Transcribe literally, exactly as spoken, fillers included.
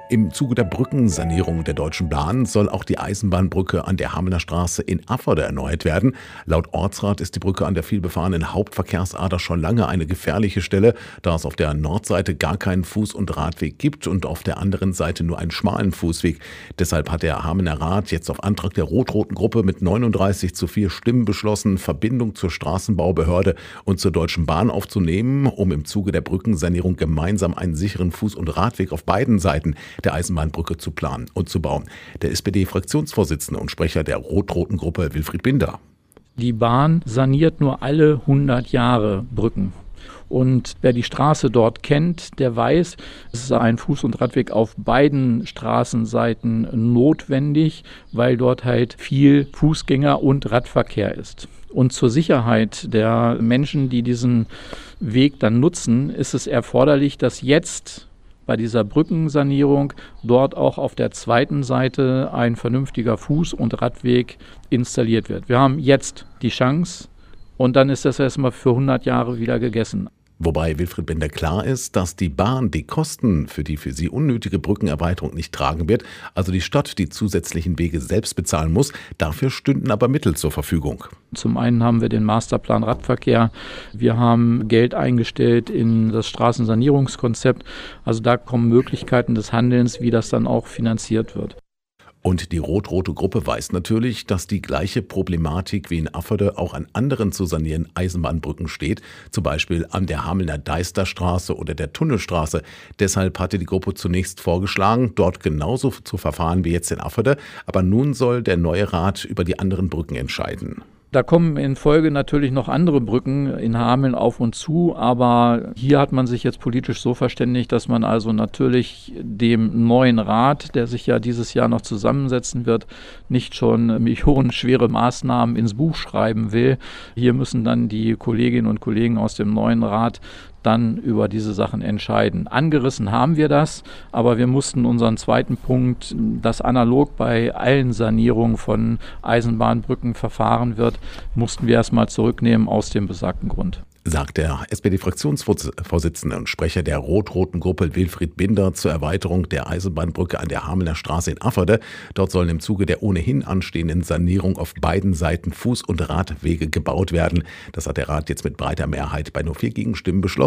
Im Zuge der Brückensanierung der Deutschen Bahn soll auch die Eisenbahnbrücke an der Hamelner Straße in Affolter erneuert werden. Laut Ortsrat ist die Brücke an der vielbefahrenen Hauptverkehrsader schon lange eine gefährliche Stelle, da es auf der Nordseite gar keinen Fuß- und Radweg gibt und auf der anderen Seite nur einen schmalen Fußweg. Deshalb hat der Hamelner Rat jetzt auf Antrag der rot-roten Gruppe mit neununddreißig zu vier Stimmen beschlossen, Verbindung zur Straßenbaubehörde und zur Deutschen Bahn aufzunehmen, um im Zuge der Brückensanierung gemeinsam einen sicheren Fuß- und Radweg auf beiden Seiten der Eisenbahnbrücke zu planen und zu bauen. Der S P D-Fraktionsvorsitzende und Sprecher der rot-roten Gruppe Wilfried Binder. Die Bahn saniert nur alle hundert Jahre Brücken. Und wer die Straße dort kennt, der weiß, es ist ein Fuß- und Radweg auf beiden Straßenseiten notwendig, weil dort halt viel Fußgänger- und Radverkehr ist. Und zur Sicherheit der Menschen, die diesen Weg dann nutzen, ist es erforderlich, dass jetzt bei dieser Brückensanierung dort auch auf der zweiten Seite ein vernünftiger Fuß- und Radweg installiert wird. Wir haben jetzt die Chance und dann ist das erstmal für hundert Jahre wieder gegessen. Wobei Wilfried Binder klar ist, dass die Bahn die Kosten für die für sie unnötige Brückenerweiterung nicht tragen wird, also die Stadt die zusätzlichen Wege selbst bezahlen muss. Dafür stünden aber Mittel zur Verfügung. Zum einen haben wir den Masterplan Radverkehr. Wir haben Geld eingestellt in das Straßensanierungskonzept. Also da kommen Möglichkeiten des Handelns, wie das dann auch finanziert wird. Und die rot-rote Gruppe weiß natürlich, dass die gleiche Problematik wie in Affolter auch an anderen zu sanierenden Eisenbahnbrücken steht, zum Beispiel an der Hamelner Deisterstraße oder der Tunnelstraße. Deshalb hatte die Gruppe zunächst vorgeschlagen, dort genauso zu verfahren wie jetzt in Affolter, aber nun soll der neue Rat über die anderen Brücken entscheiden. Da kommen in Folge natürlich noch andere Brücken in Hameln auf uns zu, aber hier hat man sich jetzt politisch so verständigt, dass man also natürlich dem neuen Rat, der sich ja dieses Jahr noch zusammensetzen wird, nicht schon millionenschwere Maßnahmen ins Buch schreiben will. Hier müssen dann die Kolleginnen und Kollegen aus dem neuen Rat dann über diese Sachen entscheiden. Angerissen haben wir das, aber wir mussten unseren zweiten Punkt, dass analog bei allen Sanierungen von Eisenbahnbrücken verfahren wird, mussten wir erstmal zurücknehmen aus dem besagten Grund. Sagt der S P D-Fraktionsvorsitzende und Sprecher der rot-roten Gruppe Wilfried Binder zur Erweiterung der Eisenbahnbrücke an der Hamelner Straße in Affolter. Dort sollen im Zuge der ohnehin anstehenden Sanierung auf beiden Seiten Fuß- und Radwege gebaut werden. Das hat der Rat jetzt mit breiter Mehrheit bei nur vier Gegenstimmen beschlossen.